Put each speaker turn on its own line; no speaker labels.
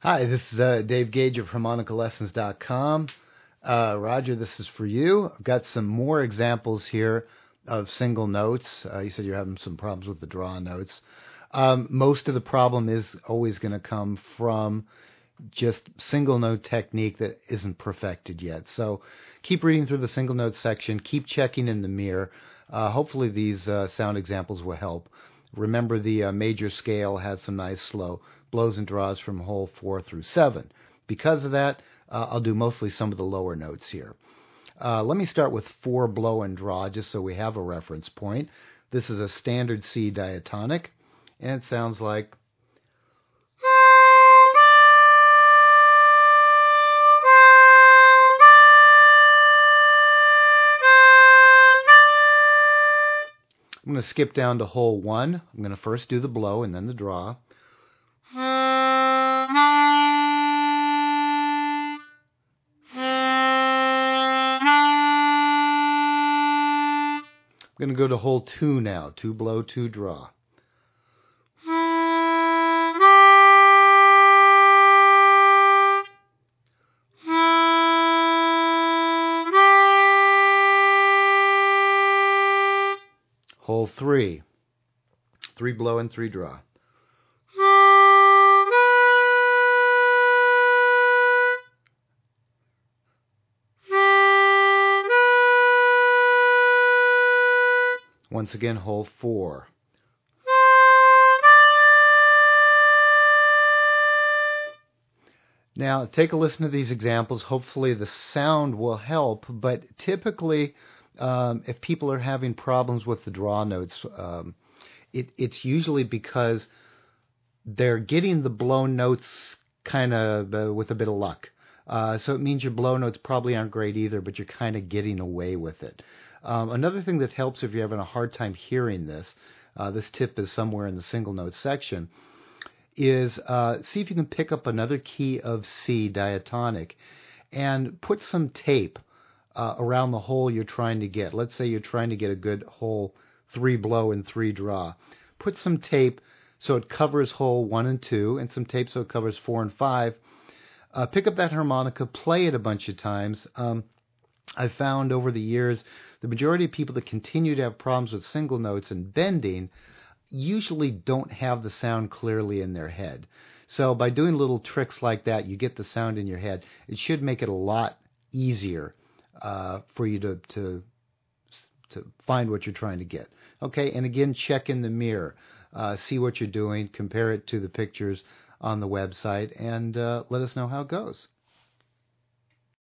Hi, this is Dave Gage of harmonicalessons.com. Roger, this is for you. I've got some more examples here of single notes. You said you're having some problems with the draw notes. Most of the problem is always going to come from just single note technique that isn't perfected yet. So keep reading through the single note section. Keep checking in the mirror. Hopefully these sound examples will help. Remember, the major scale has some nice slow blows and draws from hole 4 through 7. Because of that, I'll do mostly some of the lower notes here. Let me start with 4 blow and draw just so we have a reference point. This is a standard C diatonic, and it sounds like... I'm going to skip down to hole 1. I'm going to first do the blow and then the draw. I'm going to go to hole 2 now. 2 blow, 2 draw. Hole 3. 3 blow and 3 draw. Once again, hole 4. Now, take a listen to these examples. Hopefully the sound will help, but typically, if people are having problems with the draw notes, it's usually because they're getting the blow notes kind of with a bit of luck. So it means your blow notes probably aren't great either, but you're kind of getting away with it. Another thing that helps if you're having a hard time hearing this, this tip is somewhere in the single note section, is see if you can pick up another key of C diatonic and put some tape around the hole you're trying to get. Let's say you're trying to get a good hole 3 blow and 3 draw. Put some tape so it covers hole 1 and 2, and some tape so it covers 4 and 5. Pick up that harmonica, play it a bunch of times. I've found over the years the majority of people that continue to have problems with single notes and bending usually don't have the sound clearly in their head. So by doing little tricks like that, you get the sound in your head. It should make it a lot easier for you to find what you're trying to get. Okay, and again, check in the mirror. See what you're doing, compare it to the pictures on the website, and let us know how it goes.